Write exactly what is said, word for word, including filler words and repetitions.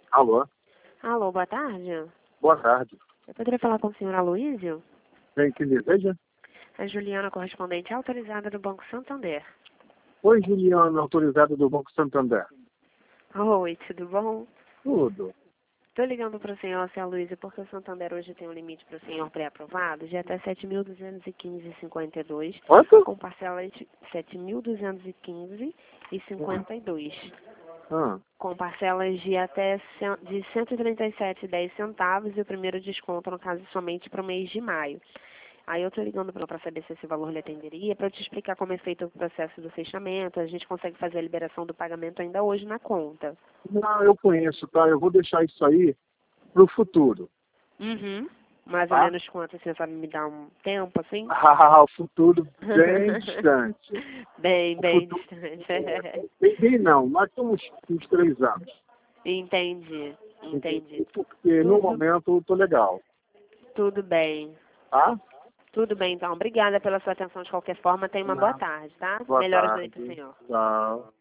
Alô? Alô, boa tarde. Boa tarde. Eu poderia falar com o senhor Aloysio? Quem que deseja? A Juliana, correspondente autorizada do Banco Santander. Oi, Juliana, autorizada do Banco Santander. Oi, tudo bom? Tudo. Estou ligando para o senhor, senhor Aloysio, porque o Santander hoje tem um limite para o senhor pré-aprovado de até sete mil duzentos e quinze vírgula cinquenta e dois, Quanto? com parcelas de sete mil duzentos e quinze vírgula cinquenta e dois, Ah, com parcelas de até cem- de cento e trinta e sete vírgula dez centavos e o primeiro desconto, no caso, somente para o mês de maio. Aí eu estou ligando para saber se esse valor lhe atenderia, para eu te explicar como é feito o processo do fechamento. A gente consegue fazer a liberação do pagamento ainda hoje na conta. não, eu conheço, tá? Eu vou deixar isso aí pro futuro, Uhum. Mais ou tá? menos quanto, você sabe me dar um tempo, assim? Ah, o futuro bem distante. bem, O bem futuro, distante. bem, bem não, mas temos uns três anos. Entendi, entendi. Porque no Tudo, momento eu tô legal, tudo bem. tá? Tudo bem, então. Obrigada pela sua atenção de qualquer forma. Tenha uma boa Não. tarde, tá? Boa Melhoras aí pro tarde. senhor. Tchau.